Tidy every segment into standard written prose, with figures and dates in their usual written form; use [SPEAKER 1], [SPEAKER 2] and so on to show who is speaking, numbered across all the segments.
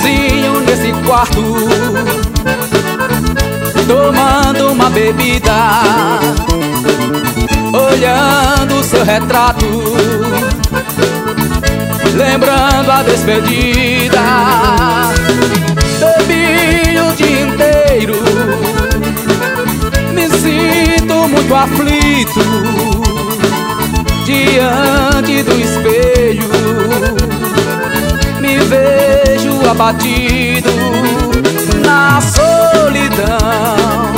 [SPEAKER 1] sozinho nesse quarto, tomando uma bebida, olhando seu retrato, lembrando a despedida. Bebi o dia inteiro, me sinto muito aflito diante do espelho, me vejo abatido na solidão.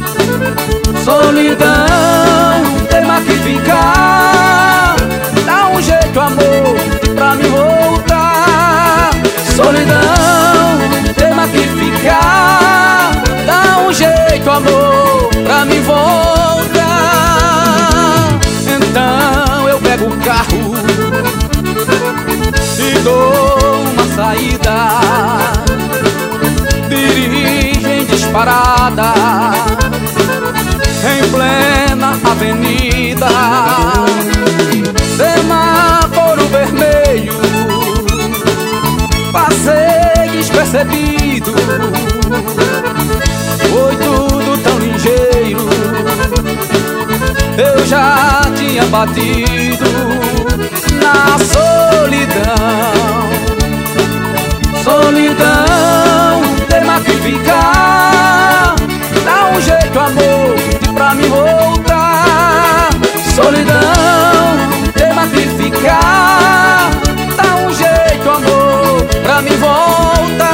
[SPEAKER 1] Solidão, tema que ficar, dá um jeito, amor, pra me voltar. Solidão, tema que ficar, dá um jeito, amor, pra me voltar. Então eu pego o carro e dou uma saída, dirijo em disparada, em plena avenida. Semáforo vermelho, passei despercebido, foi tudo tão ligeiro, eu já tinha batido na solidão. Solidão, tema que ficar, dá um jeito, amor, pra me voltar. Solidão, tema que ficar, dá um jeito, amor, pra me voltar.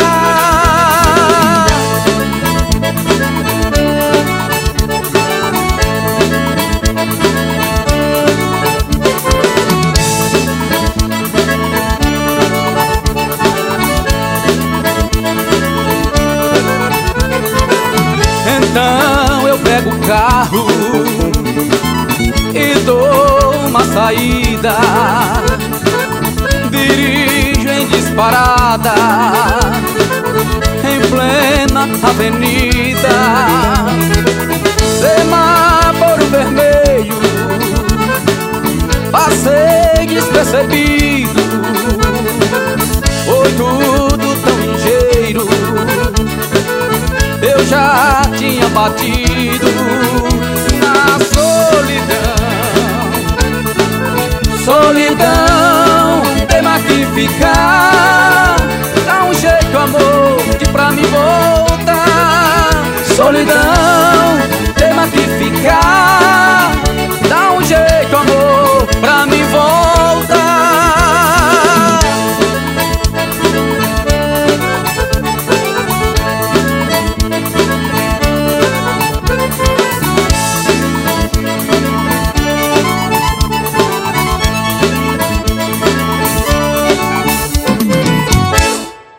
[SPEAKER 1] Então eu pego o carro e dou uma saída, dirijo em disparada, em plena avenida. Semáforo vermelho, passei despercebido, foi tudo tão ligeiro, eu já tinha batido na solidão. Solidão, tema que ficar,